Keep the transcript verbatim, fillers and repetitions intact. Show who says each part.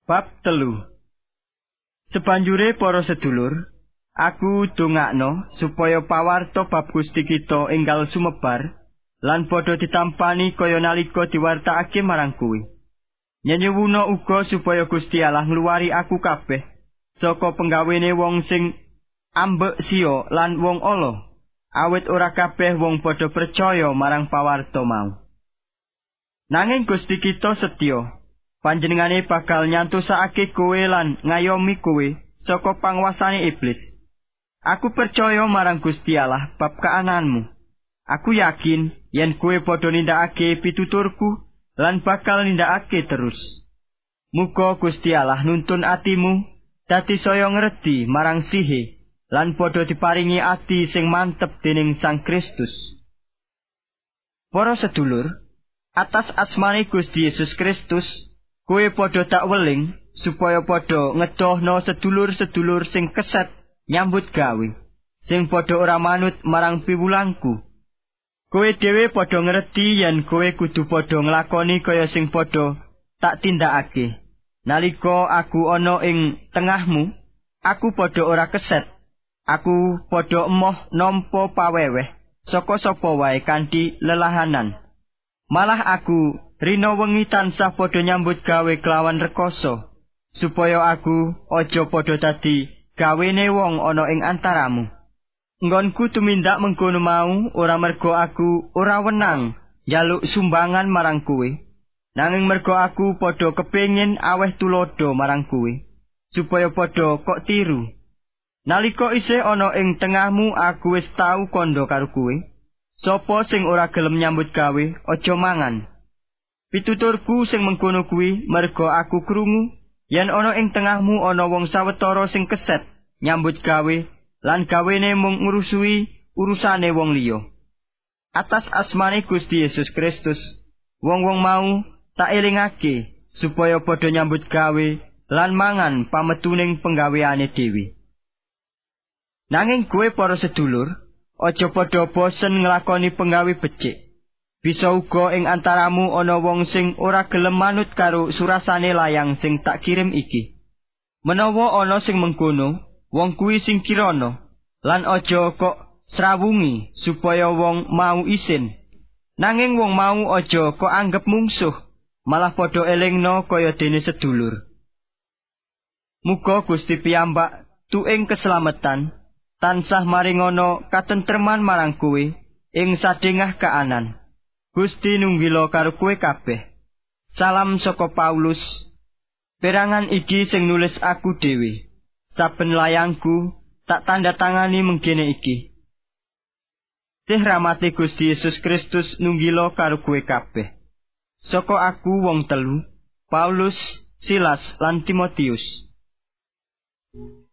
Speaker 1: Bab telu. Sebanjure para sedulur, aku dongakno supaya pawarta bab Gusti kita enggal sumebar lan padha ditampani kaya nalika diwartakake marang kuwi. Nyenyuwuna uga supaya Gusti Allah ngluwari aku kabeh saka penggawene wong sing ambek sia lan wong ala, awit ora kabeh wong padha percaya marang pawarta mau. Nanging Gusti kita setya. Panjenengane bakal nyantusake kowe lan ngayomi kowe saka panguasane iblis. Aku percaya marang Gusti Allah bab kaananmu. Aku yakin yen kowe padha nindakake pituturku lan bakal nindakake terus. Muga Gusti Allah nuntun atimu dadi saya ngerti marang sihe lan padha diparingi ati sing mantep dening Sang Kristus. Para sedulur, atas asmane Gusti Yesus Kristus, kowe padha tak weling supaya padha ngedohno sedulur-sedulur sing keset nyambut gawe, sing padha ora manut marang piwulangku. Kowe dhewe padha ngerti yen kowe kudu padha nglakoni kaya sing padha tak tindakake. Nalika aku ana ing tengahmu, aku padha ora keset. Aku padha emoh nampa paweweh saka sapa wae kanthi lelahanan. Malah aku rina wengi tansah padha nyambut gawe kelawan rekoso, supaya aku aja padha dadi gawene wong ana ing antaramu. Nggonku tumindak mengkono mau ora mergo aku ora wenang njaluk sumbangan marang kowe, nanging mergo aku padha kepengin aweh tulodo marang kowe, supaya padha kok tiru. Nalika isih ana ing tengahmu aku wis tau kandha karo kowe. Sapa sing ora gelem nyambut gawe aja mangan. Pituturku sing mengkono kuwi merga aku krungu yen ana ing tengahmu ana wong sawetara sing keset nyambut gawe lan gawene mung ngurusui urusane wong liya. Atas asmane Gusti Yesus Kristus, wong-wong mau tak elingake supaya padha nyambut gawe lan mangan pametuning penggaweane dhewe. Nanging kowe para sedulur, aja padha bosen nglakoni penggawe becik. Bisa uga ing antaramu ana wong sing ora gelem manut karo surasane layang sing tak kirim iki. Menawa ana sing mengkono, wong kuwi sing kirana, lan aja kok srawungi supaya wong mau isin. Nanging wong mau aja kok anggep mungsuh, malah padha elingna kaya dene sedulur. Muga Gusti piyambak tuing keselamatan tansah maringono katentreman marang kowe ing sadengah kaanan. Gusti nunggila karo kowe kabeh. Salam saka Paulus. Perangan iki sing nulis aku dhewe. Saben layangku tak tanda tangani mengkene iki. Teh rahmate Gusti Yesus Kristus nunggila karo kowe kabeh. Saka aku wong telu, Paulus, Silas lan Timotius.